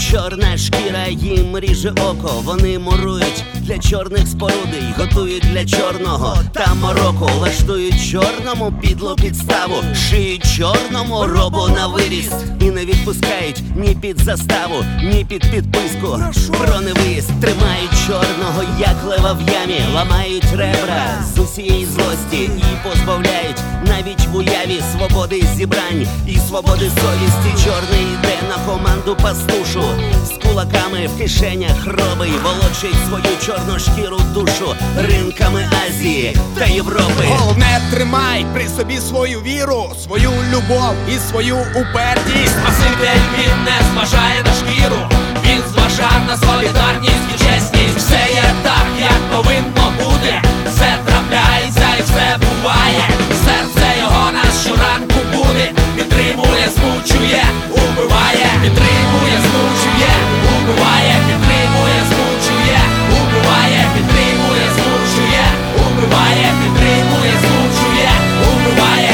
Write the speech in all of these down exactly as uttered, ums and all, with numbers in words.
чорна шкіра їм ріже око. Вони мурують для чорних споруди й готують для чорного та мороку. Влаштують чорному підлу підставу, шиють чорному робу на виріст. І не відпускають ні під заставу, ні під підписку про невиїзд. Тримають чорного, як лева в ямі, ламають ребра з усієї злості і позбавляють навіть в уяві свободи зібрань і свободи совісті. Чорний йде на команду пастушу, з кулаками в кишенях роби й волочить свою чорну шкіру душу ринками Азії та Європи. Головне, тримай при собі свою віру, свою любов і свою упертість. Спаситель, він не зважає на шкіру, він зважав на солідарність і чесність. Все є так, як повинно бути, все трапляється і все буває. Серце його нас щоранку буде, підтримує, змучує, убиває. Підтримує, змучує, убиває. Підтримує, змучує, убиває. Підтримує, змучує, убиває. Підтримує, змучує, убиває.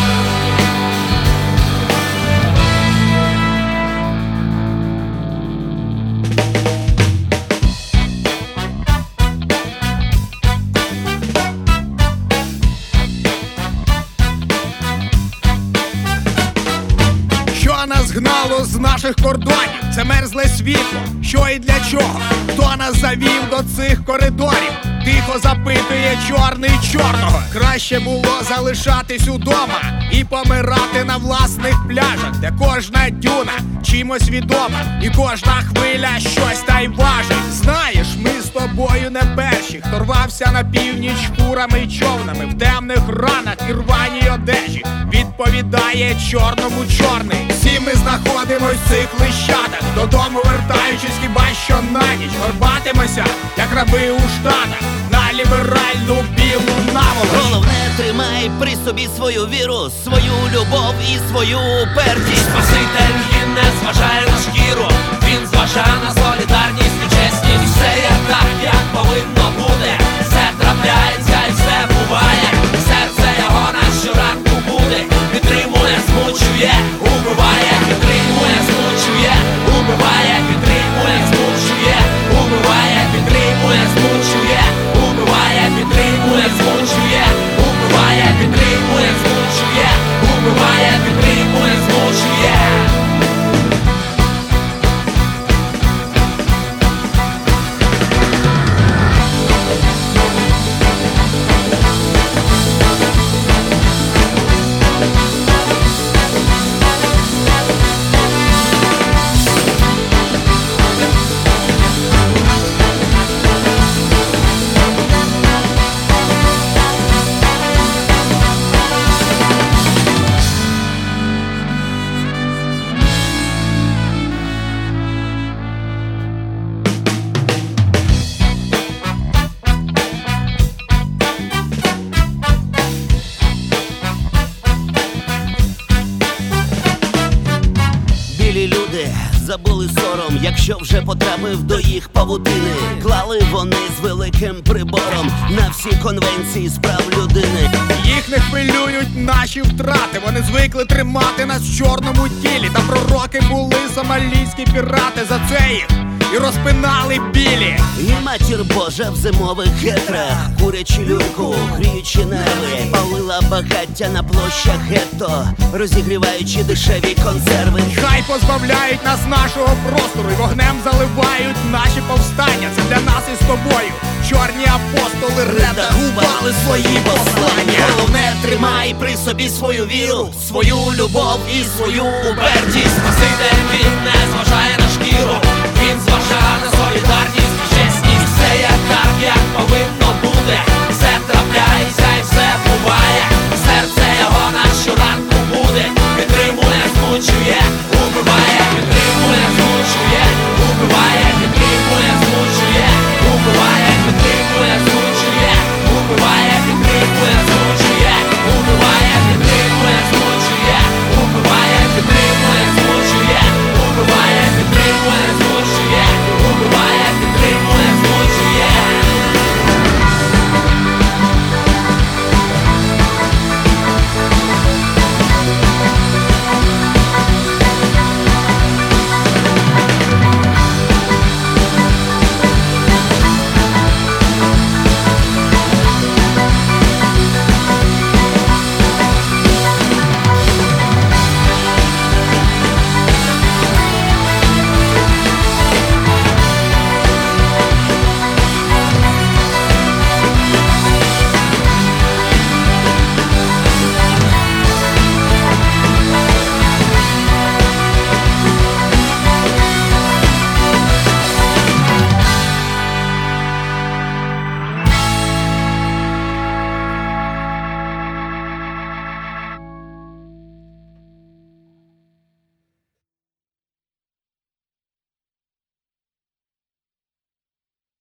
Що нас гнало з наших кордонів? Це мерзле світло, що і для чого? Хто нас завів до цих коридорів? Тихо запитує чорний чорного. Краще було залишатись удома і помирати на власних пляжах, де кожна дюна чимось відома, і кожна хвиля щось та й важить. Знаєш, ми з тобою не перші, хто рвався на північ шкурами й човнами, в темних ранах і рваній одежі. Відповідає чорному чорний. Всі ми знаходимось в цих лищатах, додому вертаючись хіба що на ніч. Горбатимося, як раби у штатах, на ліберальну білу наволоч. Головне, тримай при собі свою віру, свою любов і свою упертість. Спаситель, він не зважає на шкіру, він зважає на солідарність і чесність. Все є так, як повинно бути, все трапляється і все буває. Серце його нас щоранку буде, підтримує, змучує, убиває. Підтримує, змучує, убиває. Підтримує, змучує, убиває. Підтримує, змучує, убиває. Підтримує, змучує, убиває. Підтримує, змучує, убиває. Підтримує, змучує. Білі люди забули сором, якщо вже потрапив до їх павутини. Клали вони з великим прибором на всі конвенції з прав людини. Їх не хвилюють наші втрати, вони звикли тримати нас в чорному тілі. Та пророки були сомалійські пірати, за це їх і розпинали білі. І матір Божа в зимових гетрах, курячи люльку, гріючи нерви, палила багаття на площах гетто, розігріваючи дешеві консерви. Хай позбавляють нас нашого простору і вогнем заливають наші повстання. Це для нас із тобою чорні апостоли редагували свої послання. Головне, тримай при собі свою віру, свою любов і свою упертість. Спаситель, він не зважає на шкіру, він зважає на солідарність і чесність. Все є так, як повинно бути,